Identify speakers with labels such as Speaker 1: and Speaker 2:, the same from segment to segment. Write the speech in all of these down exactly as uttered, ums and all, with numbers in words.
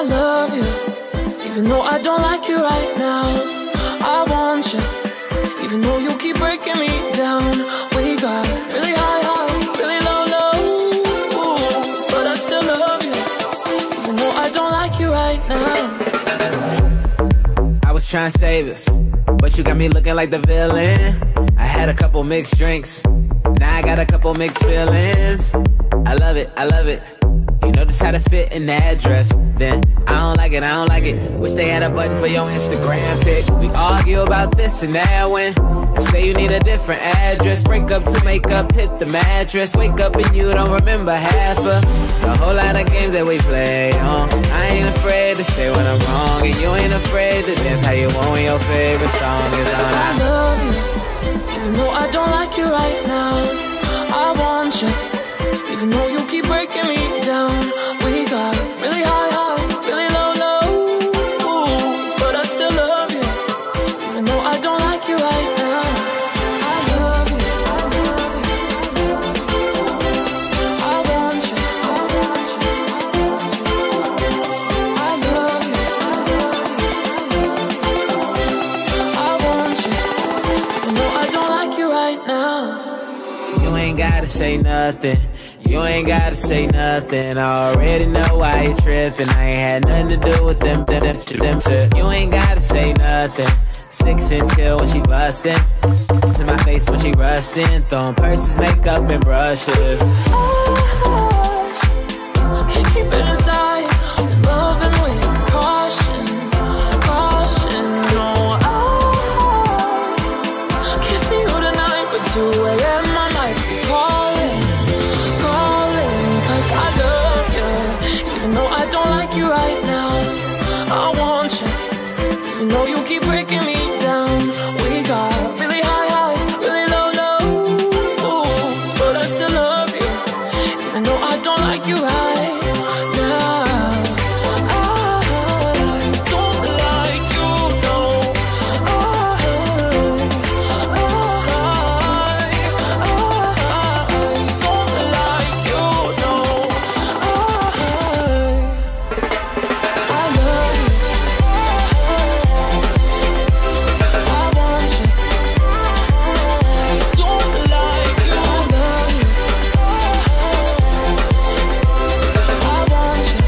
Speaker 1: love you, even though I don't like you right now. I want you, even though you keep breaking me down. We got really high highs, really low lows, but I still love you, even though I don't like you right now.
Speaker 2: I was trying to save us, but you got me looking like the villain. I had a couple mixed drinks, now I got a couple mixed feelings. I love it, I love it. You know just how to fit in the address. Then I don't like it, I don't like it. Wish they had a button for your Instagram pic. We argue about this and that when say you need a different address. Break up to make up, hit the mattress. Wake up and you don't remember half of the whole lot of games that we play on. I ain't afraid to say when I'm wrong, and you ain't afraid to dance how you want when your favorite song is on.
Speaker 1: I love you, even though I don't like you right now. I want you, even though you keep breaking me down. We got really high highs, really low lows, but I still love you, even though I don't like you right now. I love you, I love you, I want you, I want you, I love you, I want you, even though I don't like you right now.
Speaker 2: You ain't gotta say nothing, you ain't gotta say nothing. I already know why you tripping. I ain't had nothing to do with them, them, them, them, them. You ain't gotta say nothing. Six and chill when she bustin', to my face when she rustin', throwing purses, makeup, and brushes.
Speaker 1: I can't keep it inside, with love and with caution, caution. No, I can't see you tonight, but two A M I might be calling, calling, cause I love you, even though I don't like you right now. I want you, even though you keep breaking me down. We got really high highs, really low lows, but I still love you, even though I don't like you right now. I don't like you, no. I, I, I don't like you, no. I, I love you, I want you, I don't like you. I love you, I want you,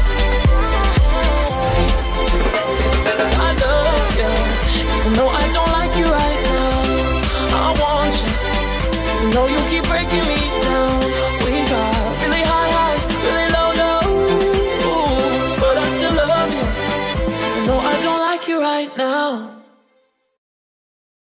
Speaker 1: I love you, even though I don't like you right now. I want you, even though you keep breaking me down. We got really high highs, really low lows, but I still love you, even though I don't like you right now.